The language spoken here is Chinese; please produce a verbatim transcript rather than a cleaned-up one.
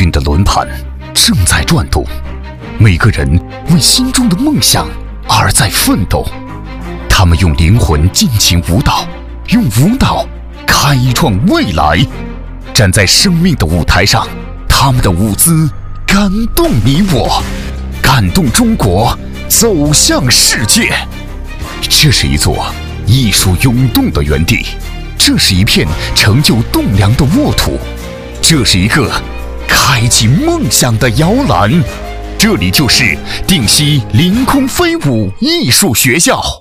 运的轮盘正在转动，每个人为心中的梦想而在奋斗。他们用灵魂尽情舞蹈，用舞蹈开创未来。站在生命的舞台上，他们的舞姿感动你我，感动中国，走向世界。这是一座艺术涌动的园地，这是一片成就栋梁的沃土，这是一个开启梦想的摇篮。这里就是定西凌空飞舞艺术学校。